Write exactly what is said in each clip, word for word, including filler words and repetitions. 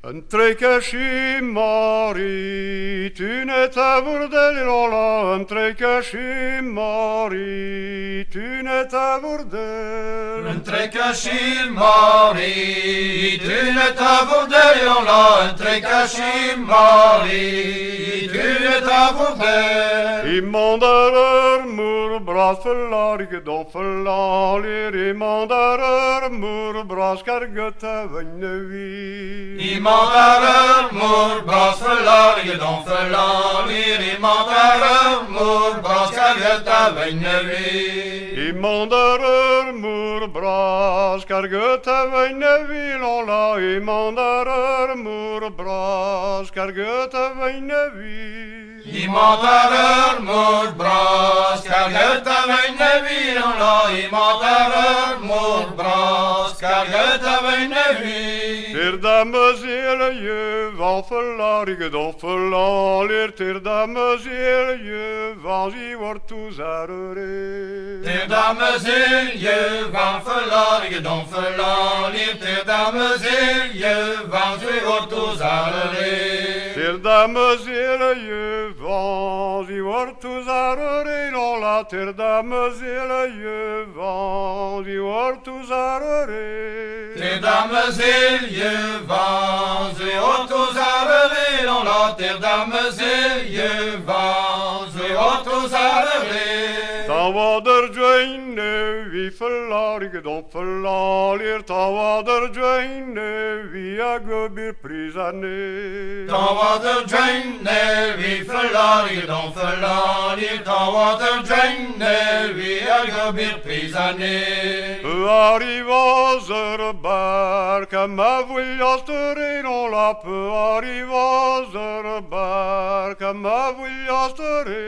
Între că și mari, tine tavurdeliola, între că și mari, tine tavurdel. Între că și mari, tine tavurdeliola, între că și mari, tine tavurdel. I mandarer mur bras förlarg, de förlalir, i mandarer mur bras kargöta vännevi. Imandarer mor bras förlager, de förlager. Imandarer mor bras kargöta vännevi. I mandarer mur bras kargöta vännevi, lola. I mandarer mur bras kargöta vännevi. Imandarer mor bras kargöta vännevi, lola. Imandarer mor bras kargöta vännevi. Ter damezele je van verlarge, de verlaler, ter damezele je van zie wordt toezarere. Ter damezele je van verlarge, de verlaler, ter damezele je van zie wordt toezarere. Ter damezele je van zie wordt toezarere, lola, ter damezele je van zie wordt toezarere. Ter damezele je van zie wordt toezarere, lola, ter damezele je van zie wordt toezarere. Ta var der djøyne vi forlarge, de forlaler, ta var der djøyne vi a gubbir prisane. Ta var der djøyne vi forlarge, de forlaler, ta var der djøyne vi a gubbir prisane. Arrivaser barca ma voglia stare, non la può arrivaser barca ma voglia stare.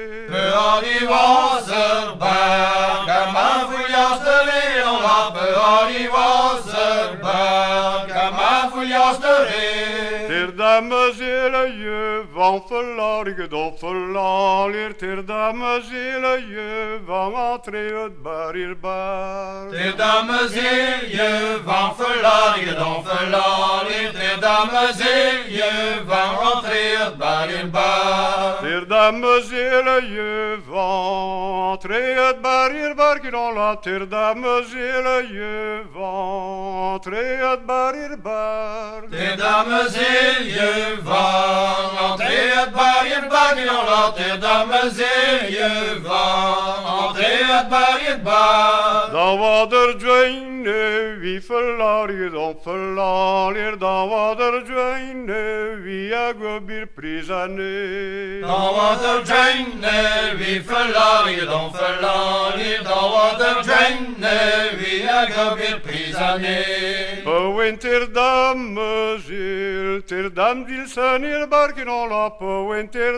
Arrivaser barca ma voglia stare, non la può arrivaser barca ma voglia stare. Ter damezele je van verlarge, de verlaler, ter damezele je van atre het bar hier bar. Ter damezele je van verlarge, de verlaler, ter damezele je van atre het bar hier bar. Ter damezele je van atre het bar hier bar, kinola, ter damezele je van atre het bar hier bar. Ter damezele je van atre het bar hier bar, kinola, ter damezele je van atre het bar hier bar. Da var der djøyne vi forlarge, de forlaler, da var der djøyne vi a gubbir prisane. Da var der djøyne vi forlarge, de forlaler, da var der djøyne vi a gubbir prisane. På winter damezil, ter damdil sanir barken ola, på winter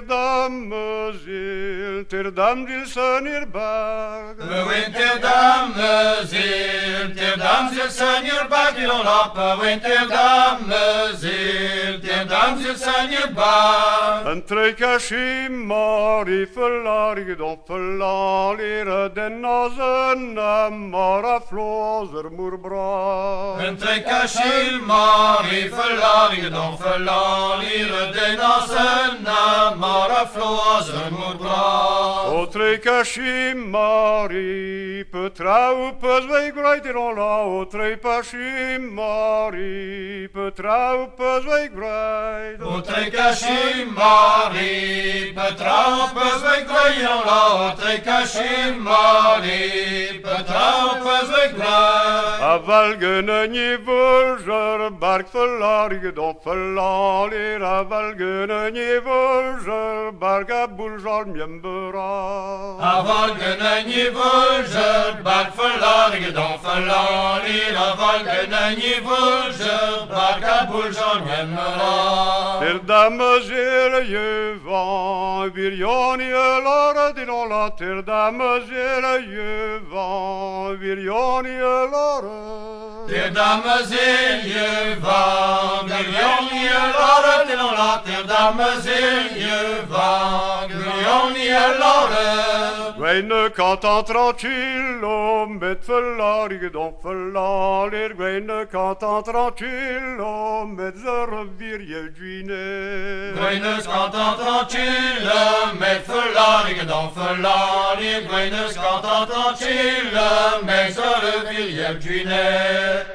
damezil, ter damdil sanir bark. Pe winter damezil, ter damzil sanir bark, ola, pe winter damezil, ter damzil sanir bark. Între ca și mari forlarge, de forlaler, den nazen mara flozer murbra. Între ca și mari forlarge, de forlaler, den nazen mara flozer murbra. O tre ca și mari, pătrau păzvei graiter la, o trei pa și mari, pătrau păzvei graiter. O trei ca și mari, pătrau păzvei graiter la, o trei ca și mari, pătrau păzvei graiter. Avalgene ni völger, bark forlarge, de forlaler, avalgene ni völger, barka buljar mjembera. Avalgene ni völger, bark forlarge, de forlaler, avalgene ni völger, barka buljar mjembera. Ter damezele je van virjoni lara dinola, ter damezele je van virjoni lara. Ter damezele je van virjoni lara dinola, Rotterdam zing je van, Guillaume en Laure. Gwijne kant tranquillo, met verlaring dan verlaler. Gwijne kant tranquillo, met de rivier je dwine. Gwijne kant tranquille, met verlaring dan verlaler. Gwijne kant tranquille, met de rivier je dwine.